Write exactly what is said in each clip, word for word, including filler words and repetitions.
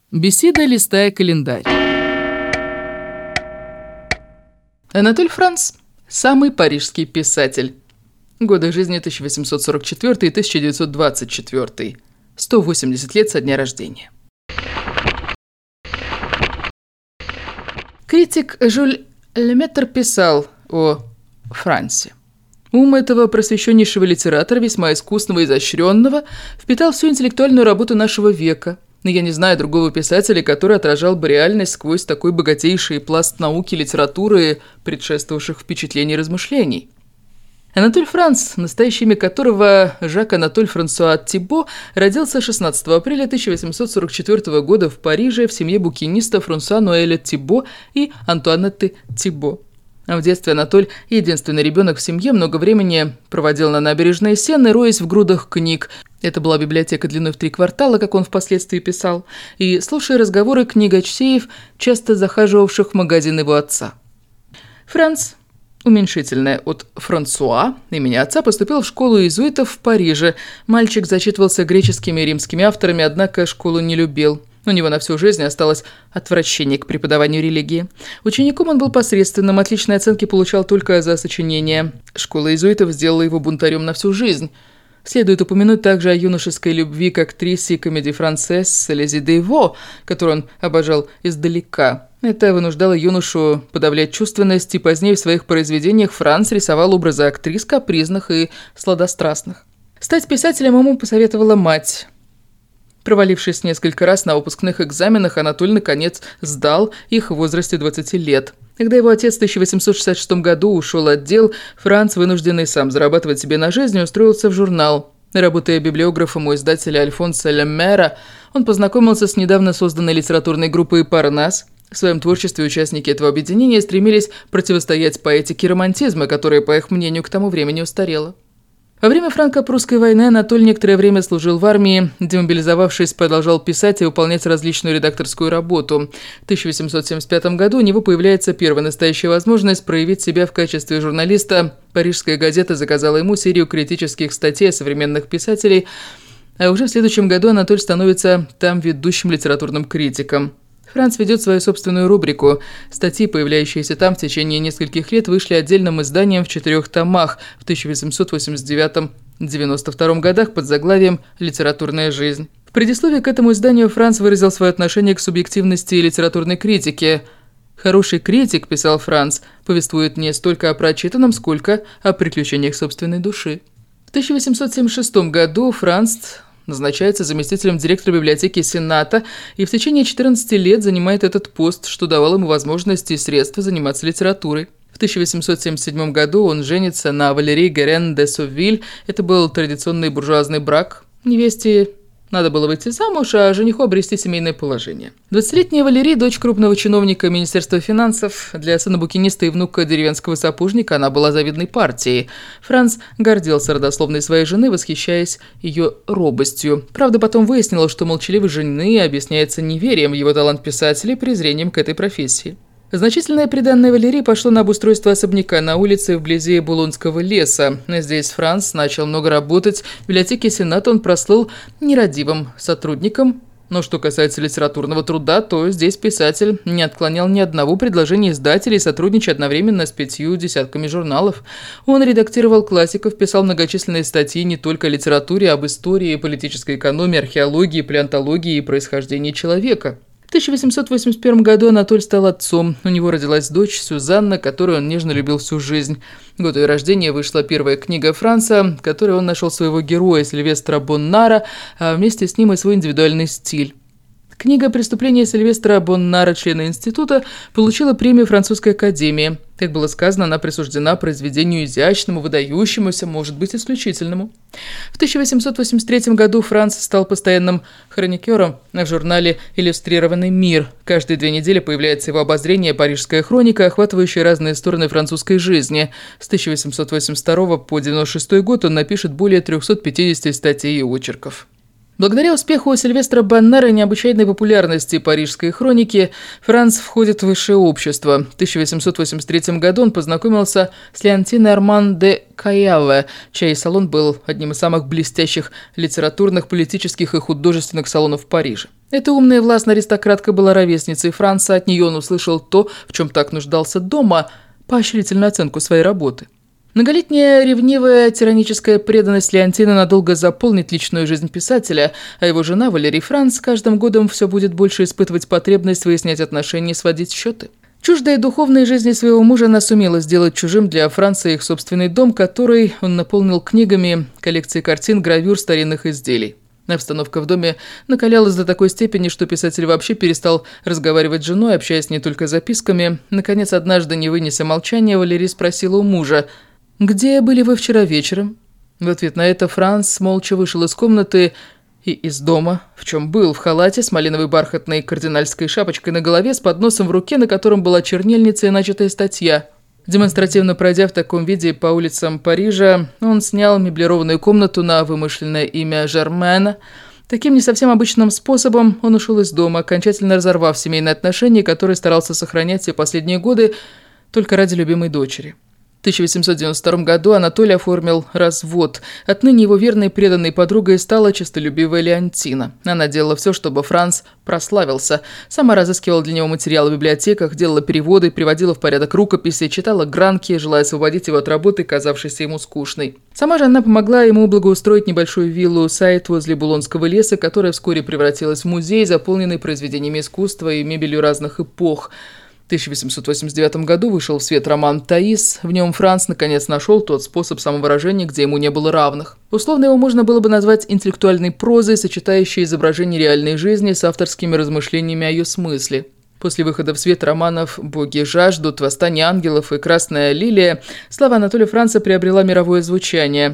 Беседа, листая календарь. Анатоль Франц – самый парижский писатель. Годы жизни тысяча восемьсот сорок четвёртый - тысяча девятьсот двадцать четвёртый. сто восемьдесят лет со дня рождения. Критик Жюль Леметр писал о Франце. Ум этого просвещеннейшего литератора, весьма искусного и изощренного, впитал всю интеллектуальную работу нашего века. Но я не знаю другого писателя, который отражал бы реальность сквозь такой богатейший пласт науки, литературы, предшествовавших впечатлений и размышлений. Анатоль Франц, настоящее имя которого Жак-Анатоль Франсуа Тибо, родился шестнадцатого апреля тысяча восемьсот сорок четвёртого года в Париже в семье букиниста Франсуа Ноэля Тибо и Антуанетты Тибо. В детстве Анатоль, единственный ребенок в семье, много времени проводил на набережной Сены, роясь в грудах книг. Это была библиотека длиной в три квартала, как он впоследствии писал, и слушая разговоры книгочеев, часто захаживавших в магазин его отца. Франц, уменьшительное от Франсуа, имени отца, поступил в школу иезуитов в Париже. Мальчик зачитывался греческими и римскими авторами, однако школу не любил. У него на всю жизнь осталось отвращение к преподаванию религии. Учеником он был посредственным, отличные оценки получал только за сочинения. Школа иезуитов сделала его бунтарем на всю жизнь. Следует упомянуть также о юношеской любви к актрисе комедии-франсесс Лизи Дейво, которую он обожал издалека. Это вынуждало юношу подавлять чувственность, и позднее в своих произведениях Франц рисовал образы актрис капризных и сладострастных. Стать писателем ему посоветовала мать. Провалившись несколько раз на выпускных экзаменах, Анатоль, наконец, сдал их в возрасте двадцати лет. Когда его отец в тысяча восемьсот шестьдесят шестом году ушел от дел, Франц, вынужденный сам зарабатывать себе на жизнь, устроился в журнал. Работая библиографом у издателя Альфонса Лемера, он познакомился с недавно созданной литературной группой «Парнас». В своем творчестве участники этого объединения стремились противостоять поэтике романтизма, которая, по их мнению, к тому времени устарела. Во время франко-прусской войны Анатоль некоторое время служил в армии, демобилизовавшись, продолжал писать и выполнять различную редакторскую работу. В тысяча восемьсот семьдесят пятом году у него появляется первая настоящая возможность проявить себя в качестве журналиста. Парижская газета заказала ему серию критических статей о современных писателей, а уже в следующем году Анатоль становится там ведущим литературным критиком. Франц ведет свою собственную рубрику. Статьи, появляющиеся там в течение нескольких лет, вышли отдельным изданием в четырех томах в тысяча восемьсот восемьдесят девятом — девяносто втором годах под заглавием «Литературная жизнь». В предисловии к этому изданию Франц выразил свое отношение к субъективности и литературной критике. «Хороший критик, – писал Франц, – повествует не столько о прочитанном, сколько о приключениях собственной души». В тысяча восемьсот семьдесят шестом году Франц назначается заместителем директора библиотеки Сената и в течение четырнадцати лет занимает этот пост, что давало ему возможности и средства заниматься литературой. В тысяча восемьсот семьдесят седьмом году он женится на Валерии Герен де Соввиль. Это был традиционный буржуазный брак. Невесте надо было выйти замуж, а жениху обрести семейное положение. двадцатилетняя Валерия, дочь крупного чиновника Министерства финансов, для сына букиниста и внука деревенского сапожника она была завидной партией. Франц гордился родословной своей жены, восхищаясь ее робостью. Правда, потом выяснилось, что молчаливость жены объясняется неверием в его талант писателя и презрением к этой профессии. Значительное приданное Валерии пошло на обустройство особняка на улице вблизи Булонского леса. Здесь Франц начал много работать. В библиотеке Сената он прослыл нерадивым сотрудником. Но что касается литературного труда, то здесь писатель не отклонял ни одного предложения издателей, сотрудничая одновременно с пятью десятками журналов. Он редактировал классиков, писал многочисленные статьи не только о литературе, а об истории, политической экономии, археологии, палеонтологии и происхождении человека. В тысяча восемьсот восемьдесят первом году Анатоль стал отцом. У него родилась дочь Сюзанна, которую он нежно любил всю жизнь. В год ее рождения вышла первая книга Франца, в которой он нашел своего героя Сильвестра Боннара, а вместе с ним и свой индивидуальный стиль. Книга «Преступления Сильвестра Боннара», члена института, получила премию Французской академии. Как было сказано, она присуждена произведению изящному, выдающемуся, может быть, исключительному. В тысяча восемьсот восемьдесят третьем году Франц стал постоянным хроникером в журнале «Иллюстрированный мир». Каждые две недели появляется его обозрение «Парижская хроника», охватывающая разные стороны французской жизни. С тысяча восемьсот восемьдесят второго по девяносто шестой год он напишет более трёхсот пятидесяти статей и очерков. Благодаря успеху Сильвестра Боннара и необычайной популярности парижской хроники, Франц входит в высшее общество. В тысяча восемьсот восемьдесят третьем году он познакомился с Леонтиной Арман де Каяве, чей салон был одним из самых блестящих литературных, политических и художественных салонов в Париже. Эта умная и властная аристократка была ровесницей Франца, от нее он услышал то, в чем так нуждался дома, поощрительную оценку своей работы. Многолетняя ревнивая тираническая преданность Леонтина надолго заполнит личную жизнь писателя, а его жена Валерий Франц с каждым годом все будет больше испытывать потребность выяснять отношения и сводить счеты. Чуждая духовной жизни своего мужа, она сумела сделать чужим для Франца их собственный дом, который он наполнил книгами, коллекцией картин, гравюр, старинных изделий. Обстановка в доме накалялась до такой степени, что писатель вообще перестал разговаривать с женой, общаясь не только записками. Наконец, однажды, не вынеся молчания, Валерий спросила у мужа: «Где были вы вчера вечером?» В ответ на это Франц молча вышел из комнаты и из дома, в чем был, в халате с малиновой бархатной кардинальской шапочкой на голове, с подносом в руке, на котором была чернильница и начатая статья. Демонстративно пройдя в таком виде по улицам Парижа, он снял меблированную комнату на вымышленное имя Жермена. Таким не совсем обычным способом он ушел из дома, окончательно разорвав семейные отношения, которые старался сохранять все последние годы только ради любимой дочери. В тысяча восемьсот девяносто втором году Анатолий оформил развод. Отныне его верной и преданной подругой стала честолюбивая Леонтина. Она делала все, чтобы Франц прославился. Сама разыскивала для него материалы в библиотеках, делала переводы, приводила в порядок рукописи, читала гранки, желая освободить его от работы, казавшейся ему скучной. Сама же она помогла ему благоустроить небольшую виллу-сайт возле Булонского леса, которая вскоре превратилась в музей, заполненный произведениями искусства и мебелью разных эпох. В тысяча восемьсот восемьдесят девятом году вышел в свет роман «Таис». В нем Франц наконец нашел тот способ самовыражения, где ему не было равных. Условно его можно было бы назвать интеллектуальной прозой, сочетающей изображение реальной жизни с авторскими размышлениями о ее смысле. После выхода в свет романов «Боги жаждут», «Восстание ангелов» и «Красная лилия» слава Анатолия Франца приобрела мировое звучание.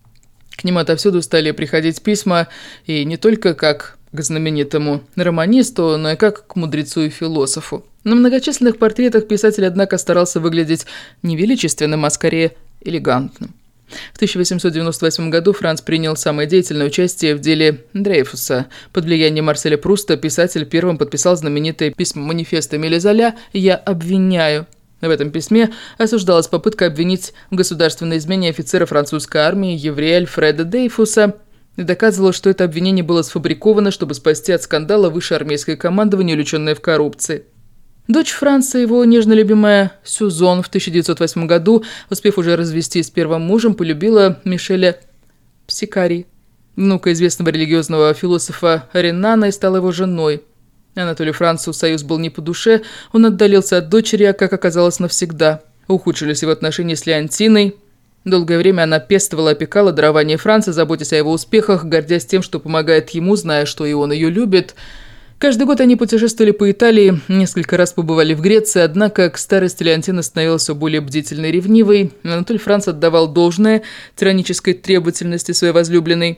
К нему отовсюду стали приходить письма, и не только как к знаменитому романисту, но и как к мудрецу и философу. На многочисленных портретах писатель, однако, старался выглядеть не величественным, а скорее элегантным. В тысяча восемьсот девяносто восьмом году Франц принял самое деятельное участие в деле Дрейфуса. Под влиянием Марселя Пруста писатель первым подписал знаменитое письмо-манифест Эмиля Золя «Я обвиняю». В этом письме осуждалась попытка обвинить в государственной измене офицера французской армии еврея Альфреда Дрейфуса, и доказывала, что это обвинение было сфабриковано, чтобы спасти от скандала высшее армейское командование, увлеченное в коррупции. Дочь Франца, его нежно любимая Сюзон, в тысяча девятьсот восьмом году, успев уже развестись с первым мужем, полюбила Мишеля Псикари, внука известного религиозного философа Ренана, и стала его женой. Анатолию Францу союз был не по душе, он отдалился от дочери, а, как оказалось, навсегда. Ухудшились его отношения с Леонтиной. Долгое время она пестовала, опекала дарование Франца, заботясь о его успехах, гордясь тем, что помогает ему, зная, что и он ее любит. Каждый год они путешествовали по Италии, несколько раз побывали в Греции, однако к старости Леонтина становилась все более бдительной и ревнивой. Анатолий Франц отдавал должное тиранической требовательности своей возлюбленной.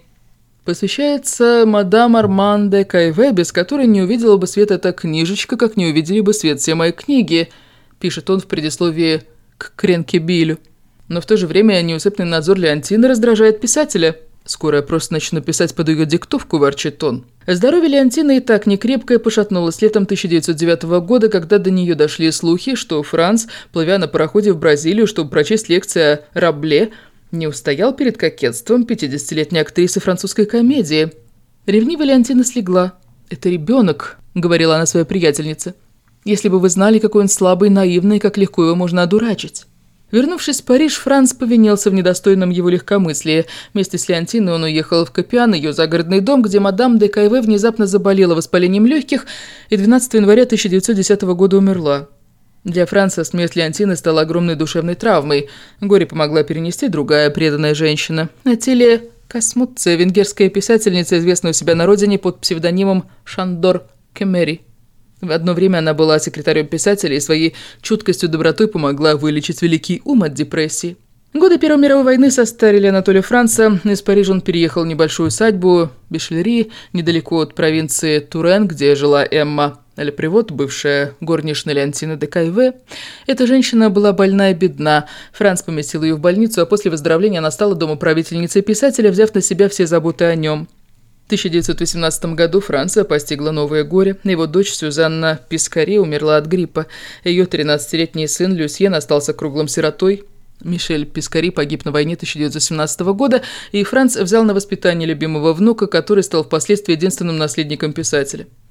Посвящается мадам Арман де Кайве, без которой не увидела бы свет эта книжечка, как не увидели бы свет все мои книги, пишет он в предисловии к Кренкебилю. Но в то же время неусыпный надзор Леонтины раздражает писателя. «Скоро я просто начну писать под ее диктовку», – ворчит он. Здоровье Леонтины и так некрепкое пошатнулось летом тысяча девятьсот девятого года, когда до нее дошли слухи, что Франц, плывя на пароходе в Бразилию, чтобы прочесть лекции о Рабле, не устоял перед кокетством пятидесятилетней актрисы французской комедии. Ревнивая Леонтина слегла. «Это ребенок», – говорила она своей приятельнице. «Если бы вы знали, какой он слабый, наивный, как легко его можно одурачить». Вернувшись в Париж, Франц повинился в недостойном его легкомыслии. Вместе с Леонтиной он уехал в Копиан, ее загородный дом, где мадам де Кайве внезапно заболела воспалением легких и двенадцатого января тысяча девятьсот десятого года умерла. Для Франца смерть Леонтины стала огромной душевной травмой. Горе помогла перенести другая преданная женщина. Атилия Касмутце, венгерская писательница, известная у себя на родине под псевдонимом Шандор Кемери. В одно время она была секретарем писателя и своей чуткостью и добротой помогла вылечить великий ум от депрессии. Годы Первой мировой войны состарили Анатолия Франца. Из Парижа он переехал в небольшую усадьбу Бишельри, недалеко от провинции Турен, где жила Эмма Лепривот, бывшая горничная Леонтины де Кайве. Эта женщина была больна и бедна. Франц поместил ее в больницу, а после выздоровления она стала домоправительницей писателя, взяв на себя все заботы о нем. В тысяча девятьсот восемнадцатом году Франца постигло новое горе. Его дочь Сюзанна Пискари умерла от гриппа. Ее тринадцатилетний сын Люсьен остался круглым сиротой. Мишель Пискари погиб на войне тысяча девятьсот семнадцатого года, и Франц взял на воспитание любимого внука, который стал впоследствии единственным наследником писателя.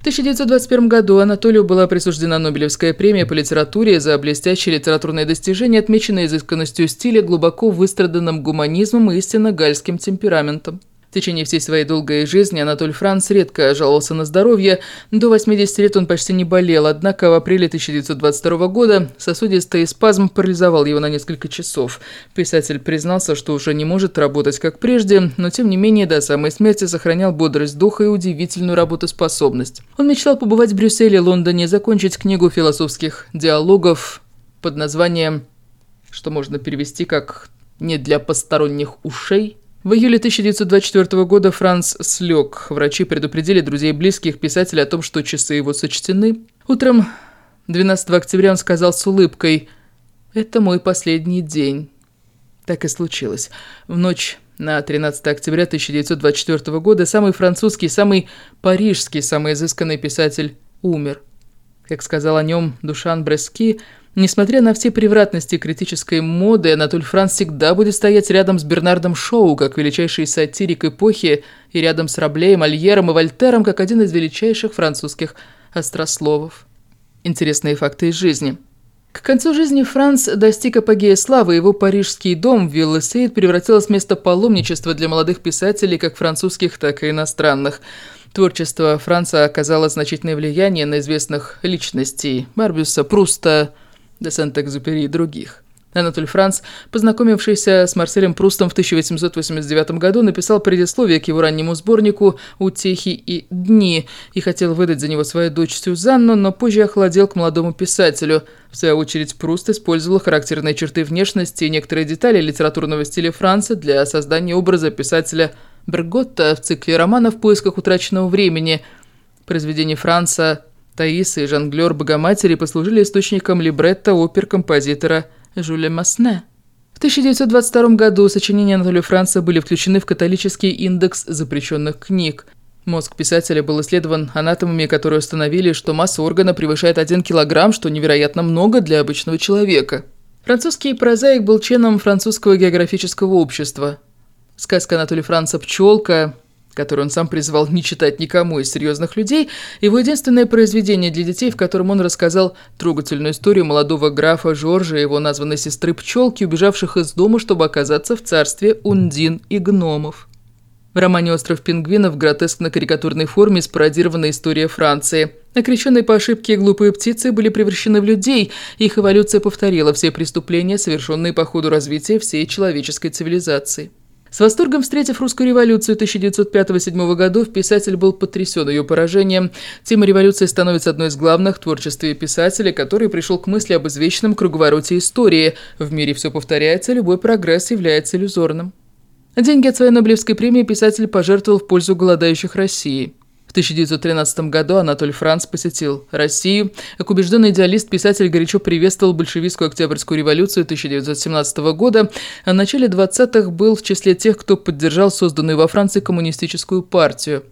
В тысяча девятьсот двадцать первом году Анатолию была присуждена Нобелевская премия по литературе за блестящие литературные достижения, отмеченные изысканностью стиля, глубоко выстраданным гуманизмом и истинно гальским темпераментом. В течение всей своей долгой жизни Анатоль Франц редко жаловался на здоровье. До восьмидесяти лет он почти не болел, однако в апреле тысяча девятьсот двадцать второго года сосудистый спазм парализовал его на несколько часов. Писатель признался, что уже не может работать как прежде, но тем не менее до самой смерти сохранял бодрость духа и удивительную работоспособность. Он мечтал побывать в Брюсселе, Лондоне, закончить книгу философских диалогов под названием, что можно перевести как «не для посторонних ушей». В июле тысяча девятьсот двадцать четвёртого года Франц слег. Врачи предупредили друзей и близких писателя о том, что часы его сочтены. Утром двенадцатого октября он сказал с улыбкой: «Это мой последний день». Так и случилось. В ночь на тринадцатое октября тысяча девятьсот двадцать четвёртого года самый французский, самый парижский, самый изысканный писатель умер. Как сказал о нем Душан Брески, несмотря на все превратности критической моды, Анатоль Франц всегда будет стоять рядом с Бернардом Шоу, как величайший сатирик эпохи, и рядом с Рабле, Мольером и Вольтером, как один из величайших французских острословов. Интересные факты из жизни. К концу жизни Франц достиг апогея славы, его парижский дом Виллесейд превратилось в место паломничества для молодых писателей, как французских, так и иностранных. Творчество Франца оказало значительное влияние на известных личностей – Барбюса, Пруста, де Сент-Экзюпери и других. Анатоль Франц, познакомившийся с Марселем Прустом в тысяча восемьсот восемьдесят девятом году, написал предисловие к его раннему сборнику «Утехи и дни» и хотел выдать за него свою дочь Сюзанну, но позже охладел к молодому писателю. В свою очередь, Пруст использовал характерные черты внешности и некоторые детали литературного стиля Франца для создания образа писателя Берготта в цикле романов «В поисках утраченного времени». Произведения Франца «Таиса» и «Жонглёр Богоматери» послужили источником либретто опер композитора Жюля Масне. В тысяча девятьсот двадцать втором году сочинения Анатолия Франца были включены в католический индекс запрещенных книг. Мозг писателя был исследован анатомами, которые установили, что масса органа превышает один килограмм, что невероятно много для обычного человека. Французский прозаик был членом французского географического общества. Сказка Анатолия Франца «Пчелка», которую он сам призвал не читать никому из серьезных людей, его единственное произведение для детей, в котором он рассказал трогательную историю молодого графа Жоржа и его названной сестры Пчелки, убежавших из дома, чтобы оказаться в царстве Ундин и гномов. В романе «Остров пингвинов» в гротескно-карикатурной форме спародирована история Франции. Окрещенные по ошибке глупые птицы были превращены в людей, их эволюция повторила все преступления, совершенные по ходу развития всей человеческой цивилизации. С восторгом встретив русскую революцию тысяча девятьсот пятого — седьмого годов, писатель был потрясен ее поражением. Тема революции становится одной из главных в творчестве писателя, который пришел к мысли об извечном круговороте истории. В мире все повторяется, любой прогресс является иллюзорным. Деньги от своей Нобелевской премии писатель пожертвовал в пользу голодающих России. В тысяча девятьсот тринадцатом году Анатоль Франц посетил Россию. Как убежденный идеалист, писатель горячо приветствовал большевистскую Октябрьскую революцию тысяча девятьсот семнадцатого года, а в начале двадцатых был в числе тех, кто поддержал созданную во Франции коммунистическую партию.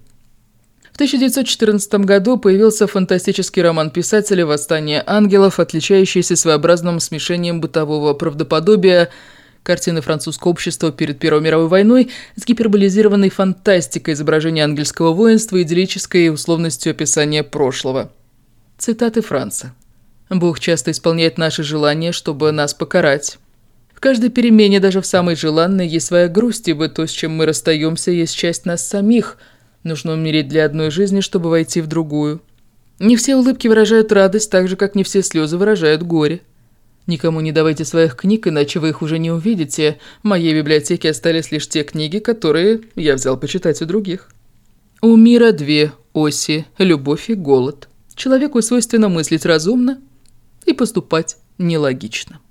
В тысяча девятьсот четырнадцатом году появился фантастический роман писателя «Восстание ангелов», отличающийся своеобразным смешением бытового правдоподобия, картины французского общества перед Первой мировой войной с гиперболизированной фантастикой изображения ангельского воинства и идиллической условностью описания прошлого. Цитаты Франца. «Бог часто исполняет наши желания, чтобы нас покарать. В каждой перемене, даже в самой желанной, есть своя грусть, ибо то, с чем мы расстаемся, есть часть нас самих. Нужно умереть для одной жизни, чтобы войти в другую. Не все улыбки выражают радость, так же, как не все слезы выражают горе. Никому не давайте своих книг, иначе вы их уже не увидите. В моей библиотеке остались лишь те книги, которые я взял почитать у других. У мира две оси – любовь и голод. Человеку свойственно мыслить разумно и поступать нелогично».